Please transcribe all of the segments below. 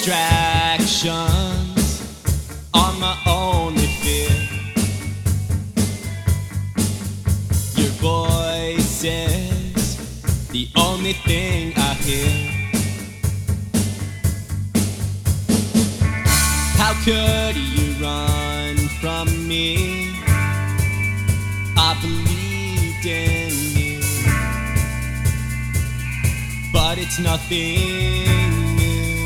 Distractions are my only fear. Your voice is the only thing I hear. How could you run from me? I believed in you, but it's nothing new.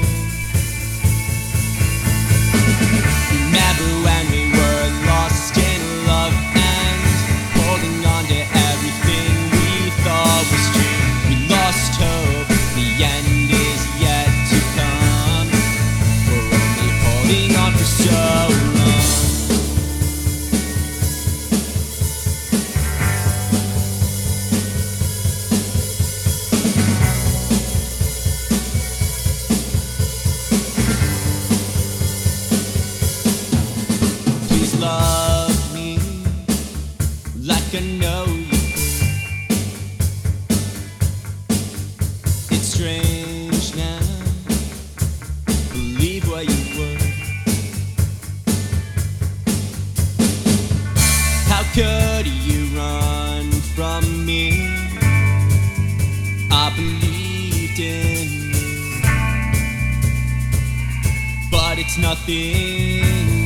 Remember when we were lost in love and holding on to everything we thought was true? We lost hope, the end is yet to come. We're only holding on for so long. Please love me like I know you could. It's strange now, believe what you would. How could you run from me? I believed in you, but it's nothing